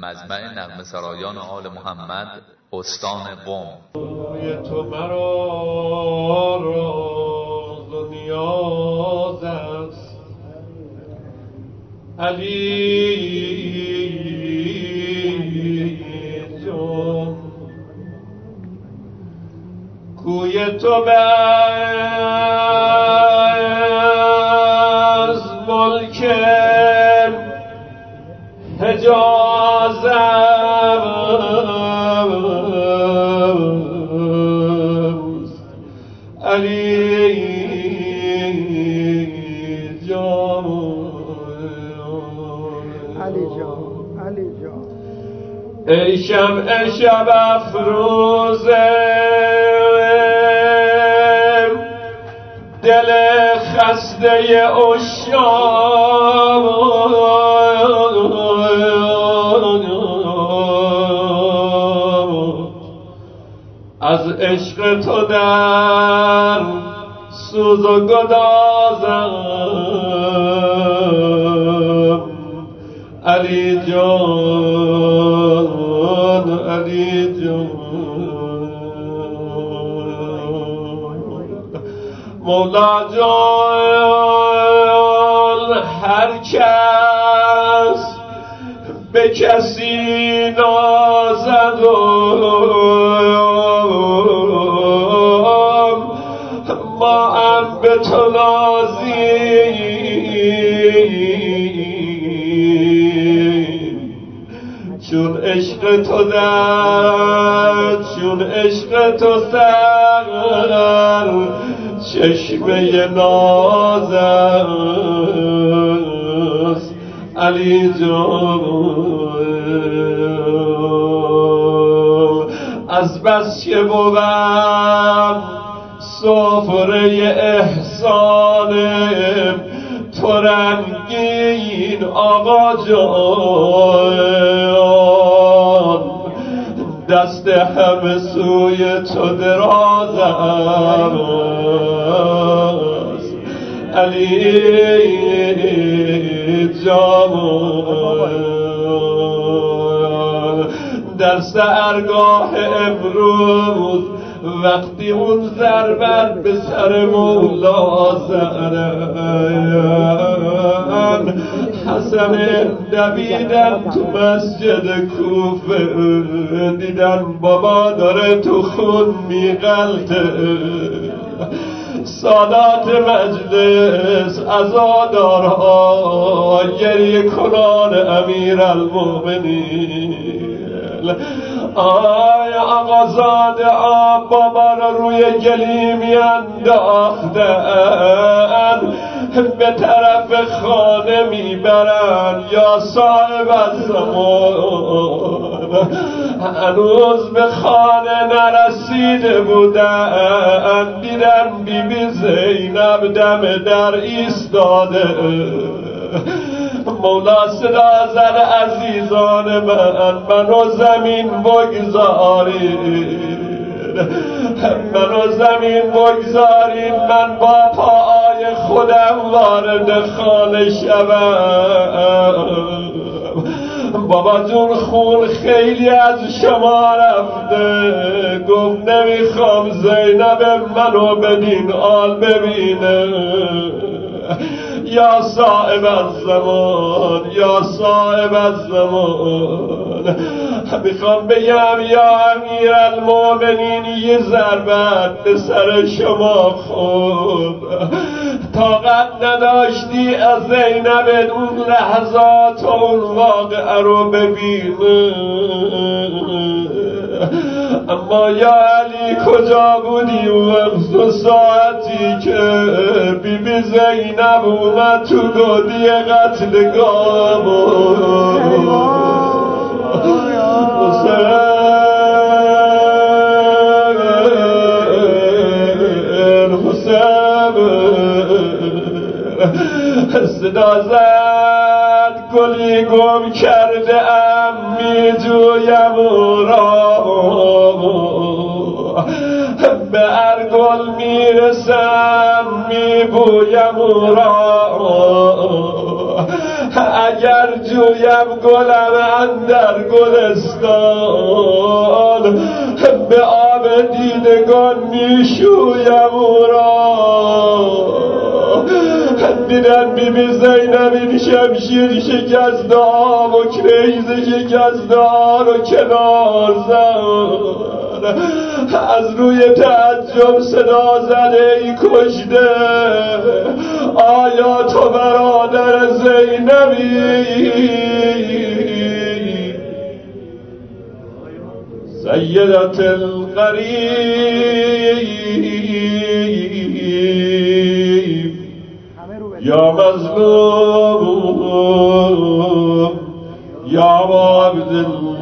مجمع نغمه سرایان آل محمد استان قم. تو مرا راز و نیاز است علی جان، کوی تو به از ملک حجازم علی جان، علی جان، علی جان. ای شمع شب افروز دل خسته عشاق، از عشق تو در سوز و گدازم علی جان، علی جان. مولا جان هر کس به کسی نازد ما هم به تو نازیم، چون عشق تو در چون عشق تو سر چشمه ناز است علی جان. از بس که بودم سفره احسان تو رنگین آقا جان، دست همه سوی تو دراز است علی جان. در سحرگاه امروز وقتی اون ضربت به سر مولا زدن، حسن دویدن تو مسجد کوفه، دیدن بابا داره تو خون میغلطه. سادات مجلس عزادارها گریه کنان امیر المؤمنین، آی آقازاده بابا را روی گلیم انداختن، به طرف خانه میبرن یا صاحب الزمان. هنوز به خانه نرسیده بودن، دیدن بیبی زینب دم در ایستاده. مولا صدا زد عزیزان منو زمین بگذارید، منو زمین بگذارید، من با پای خودم وارد خانه شوم. بابا جون خون خیلی از شما رفته، گفت نمیخوام زینب منو بدین آل ببینه. یا صاحب الزمان، یا صاحب الزمان، میخوام بگم یا امیر المؤمنین یه ضربت به سر شما خورد، طاقت نداشتی از زینب اون لحظات و اون واقعه رو ببینه. اما یا علی کجا بودی اون وقت ساعتی که بیبی زینب اومد تو گودی قتلگاه؟ صدا زد گلی گم کرده ام میجویم او را، به ارگل میرسم میبویم او را. اگر جویم گلم اندر گلستان به آب دیدگان میشویم او را دیدن بیبی زینب این شمشیر شکسته آب و کریز شکسته رو کنار زد از روی تعجب صدا زده ای کشته آیا تو برادر زینبی سیدت الغریب یا مظلوم یا عبد